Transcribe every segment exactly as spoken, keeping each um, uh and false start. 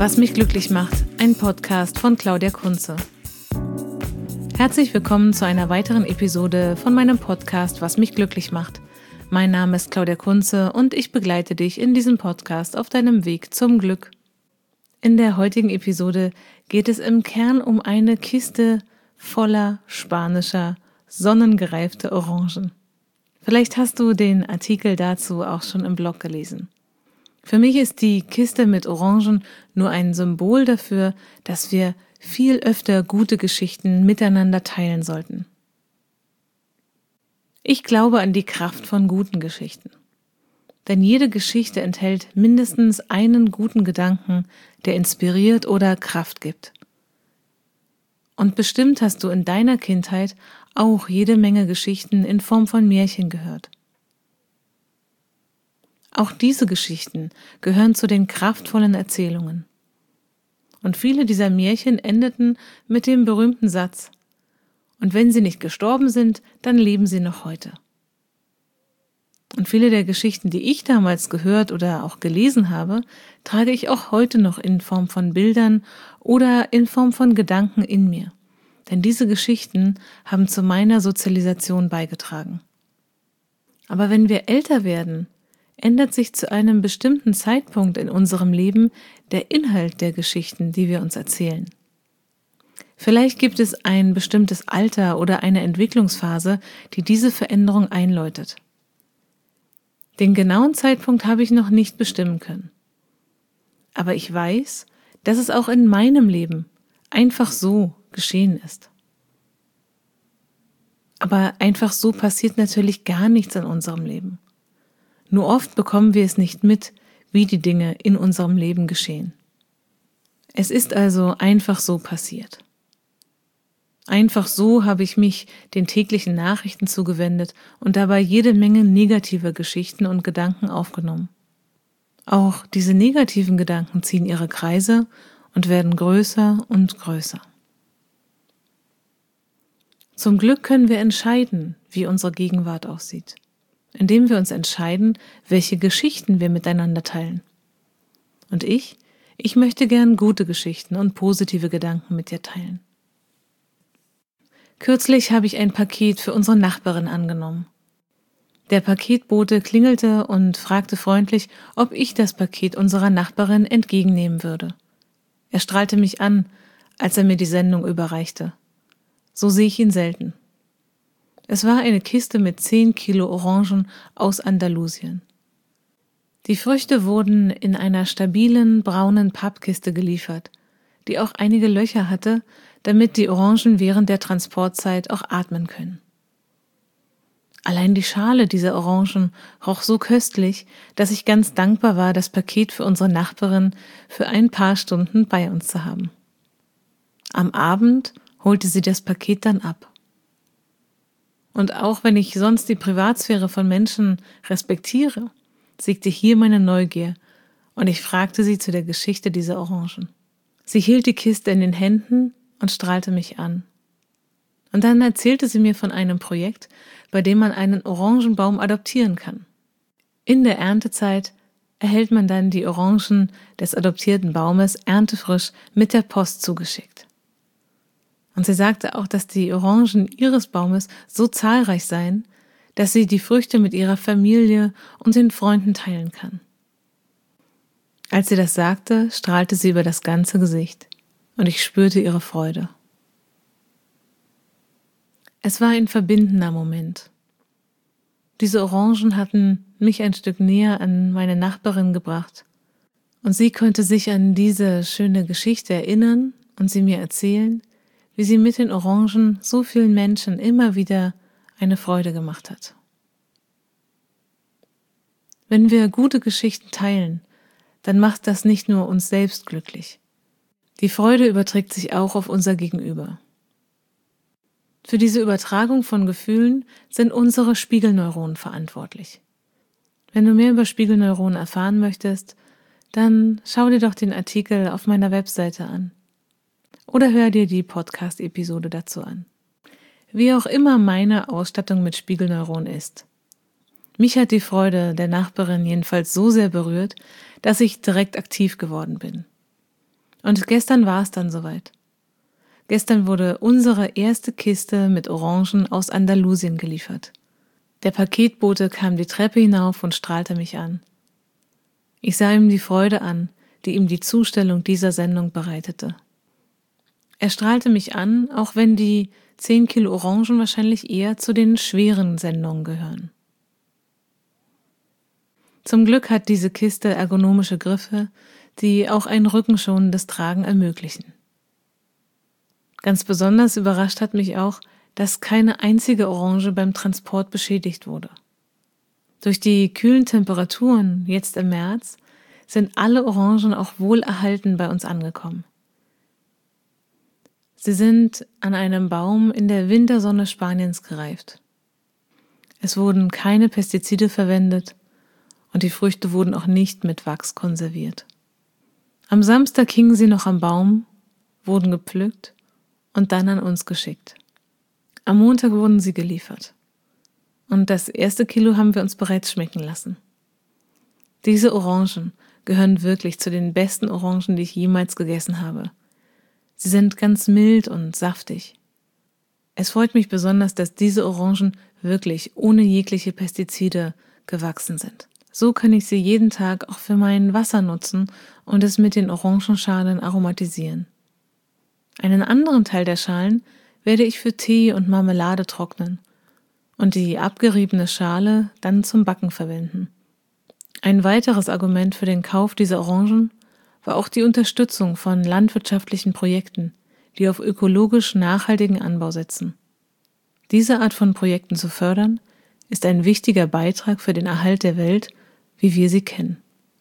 Was mich glücklich macht, ein Podcast von Claudia Kunze. Herzlich willkommen zu einer weiteren Episode von meinem Podcast Was mich glücklich macht. Mein Name ist Claudia Kunze und ich begleite dich in diesem Podcast auf deinem Weg zum Glück. In der heutigen Episode geht es im Kern um eine Kiste voller spanischer, sonnengereifte Orangen. Vielleicht hast du den Artikel dazu auch schon im Blog gelesen. Für mich ist die Kiste mit Orangen nur ein Symbol dafür, dass wir viel öfter gute Geschichten miteinander teilen sollten. Ich glaube an die Kraft von guten Geschichten. Denn jede Geschichte enthält mindestens einen guten Gedanken, der inspiriert oder Kraft gibt. Und bestimmt hast du in deiner Kindheit auch jede Menge Geschichten in Form von Märchen gehört. Auch diese Geschichten gehören zu den kraftvollen Erzählungen. Und viele dieser Märchen endeten mit dem berühmten Satz: Und wenn sie nicht gestorben sind, dann leben sie noch heute. Und viele der Geschichten, die ich damals gehört oder auch gelesen habe, trage ich auch heute noch in Form von Bildern oder in Form von Gedanken in mir. Denn diese Geschichten haben zu meiner Sozialisation beigetragen. Aber wenn wir älter werden, ändert sich zu einem bestimmten Zeitpunkt in unserem Leben der Inhalt der Geschichten, die wir uns erzählen. Vielleicht gibt es ein bestimmtes Alter oder eine Entwicklungsphase, die diese Veränderung einläutet. Den genauen Zeitpunkt habe ich noch nicht bestimmen können. Aber ich weiß, dass es auch in meinem Leben einfach so geschehen ist. Aber einfach so passiert natürlich gar nichts in unserem Leben. Nur oft bekommen wir es nicht mit, wie die Dinge in unserem Leben geschehen. Es ist also einfach so passiert. Einfach so habe ich mich den täglichen Nachrichten zugewendet und dabei jede Menge negativer Geschichten und Gedanken aufgenommen. Auch diese negativen Gedanken ziehen ihre Kreise und werden größer und größer. Zum Glück können wir entscheiden, wie unsere Gegenwart aussieht, indem wir uns entscheiden, welche Geschichten wir miteinander teilen. Und ich, ich möchte gern gute Geschichten und positive Gedanken mit dir teilen. Kürzlich habe ich ein Paket für unsere Nachbarin angenommen. Der Paketbote klingelte und fragte freundlich, ob ich das Paket unserer Nachbarin entgegennehmen würde. Er strahlte mich an, als er mir die Sendung überreichte. So sehe ich ihn selten. Es war eine Kiste mit zehn Kilo Orangen aus Andalusien. Die Früchte wurden in einer stabilen, braunen Pappkiste geliefert, die auch einige Löcher hatte, damit die Orangen während der Transportzeit auch atmen können. Allein die Schale dieser Orangen roch so köstlich, dass ich ganz dankbar war, das Paket für unsere Nachbarin für ein paar Stunden bei uns zu haben. Am Abend holte sie das Paket dann ab. Und auch wenn ich sonst die Privatsphäre von Menschen respektiere, siegte hier meine Neugier und ich fragte sie zu der Geschichte dieser Orangen. Sie hielt die Kiste in den Händen und strahlte mich an. Und dann erzählte sie mir von einem Projekt, bei dem man einen Orangenbaum adoptieren kann. In der Erntezeit erhält man dann die Orangen des adoptierten Baumes erntefrisch mit der Post zugeschickt. Und sie sagte auch, dass die Orangen ihres Baumes so zahlreich seien, dass sie die Früchte mit ihrer Familie und den Freunden teilen kann. Als sie das sagte, strahlte sie über das ganze Gesicht und ich spürte ihre Freude. Es war ein verbindender Moment. Diese Orangen hatten mich ein Stück näher an meine Nachbarin gebracht und sie konnte sich an diese schöne Geschichte erinnern und sie mir erzählen, wie sie mit den Orangen so vielen Menschen immer wieder eine Freude gemacht hat. Wenn wir gute Geschichten teilen, dann macht das nicht nur uns selbst glücklich. Die Freude überträgt sich auch auf unser Gegenüber. Für diese Übertragung von Gefühlen sind unsere Spiegelneuronen verantwortlich. Wenn du mehr über Spiegelneuronen erfahren möchtest, dann schau dir doch den Artikel auf meiner Webseite an. Oder hör dir die Podcast-Episode dazu an. Wie auch immer meine Ausstattung mit Spiegelneuronen ist. Mich hat die Freude der Nachbarin jedenfalls so sehr berührt, dass ich direkt aktiv geworden bin. Und gestern war es dann soweit. Gestern wurde unsere erste Kiste mit Orangen aus Andalusien geliefert. Der Paketbote kam die Treppe hinauf und strahlte mich an. Ich sah ihm die Freude an, die ihm die Zustellung dieser Sendung bereitete. Er strahlte mich an, auch wenn die zehn Kilo Orangen wahrscheinlich eher zu den schweren Sendungen gehören. Zum Glück hat diese Kiste ergonomische Griffe, die auch ein rückenschonendes Tragen ermöglichen. Ganz besonders überrascht hat mich auch, dass keine einzige Orange beim Transport beschädigt wurde. Durch die kühlen Temperaturen, jetzt im März, sind alle Orangen auch wohlerhalten bei uns angekommen. Sie sind an einem Baum in der Wintersonne Spaniens gereift. Es wurden keine Pestizide verwendet und die Früchte wurden auch nicht mit Wachs konserviert. Am Samstag hingen sie noch am Baum, wurden gepflückt und dann an uns geschickt. Am Montag wurden sie geliefert. Und das erste Kilo haben wir uns bereits schmecken lassen. Diese Orangen gehören wirklich zu den besten Orangen, die ich jemals gegessen habe. Sie sind ganz mild und saftig. Es freut mich besonders, dass diese Orangen wirklich ohne jegliche Pestizide gewachsen sind. So kann ich sie jeden Tag auch für mein Wasser nutzen und es mit den Orangenschalen aromatisieren. Einen anderen Teil der Schalen werde ich für Tee und Marmelade trocknen und die abgeriebene Schale dann zum Backen verwenden. Ein weiteres Argument für den Kauf dieser Orangen war auch die Unterstützung von landwirtschaftlichen Projekten, die auf ökologisch nachhaltigen Anbau setzen. Diese Art von Projekten zu fördern, ist ein wichtiger Beitrag für den Erhalt der Welt, wie wir sie kennen.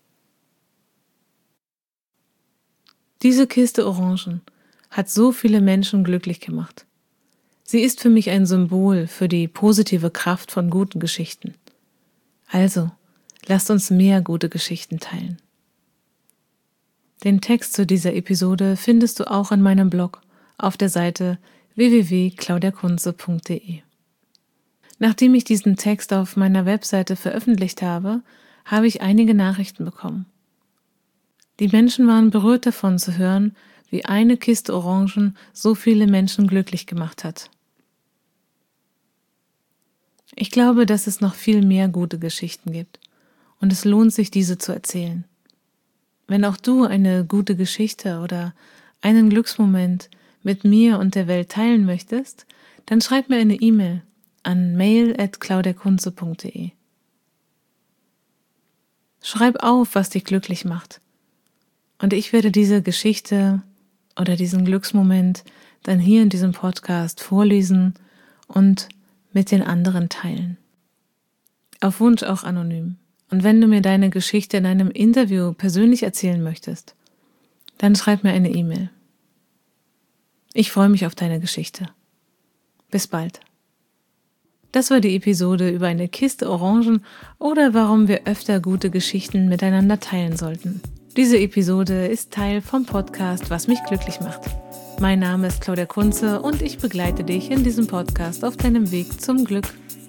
Diese Kiste Orangen hat so viele Menschen glücklich gemacht. Sie ist für mich ein Symbol für die positive Kraft von guten Geschichten. Also, lasst uns mehr gute Geschichten teilen. Den Text zu dieser Episode findest du auch an meinem Blog auf der Seite w w w punkt claudia kunze punkt d e. Nachdem ich diesen Text auf meiner Webseite veröffentlicht habe, habe ich einige Nachrichten bekommen. Die Menschen waren berührt davon zu hören, wie eine Kiste Orangen so viele Menschen glücklich gemacht hat. Ich glaube, dass es noch viel mehr gute Geschichten gibt und es lohnt sich, diese zu erzählen. Wenn auch du eine gute Geschichte oder einen Glücksmoment mit mir und der Welt teilen möchtest, dann schreib mir eine E-Mail an mail at claudia kunze punkt d e. Schreib auf, was dich glücklich macht. Und ich werde diese Geschichte oder diesen Glücksmoment dann hier in diesem Podcast vorlesen und mit den anderen teilen. Auf Wunsch auch anonym. Und wenn du mir deine Geschichte in einem Interview persönlich erzählen möchtest, dann schreib mir eine E-Mail. Ich freue mich auf deine Geschichte. Bis bald. Das war die Episode über eine Kiste Orangen oder warum wir öfter gute Geschichten miteinander teilen sollten. Diese Episode ist Teil vom Podcast Was mich glücklich macht. Mein Name ist Claudia Kunze und ich begleite dich in diesem Podcast auf deinem Weg zum Glück.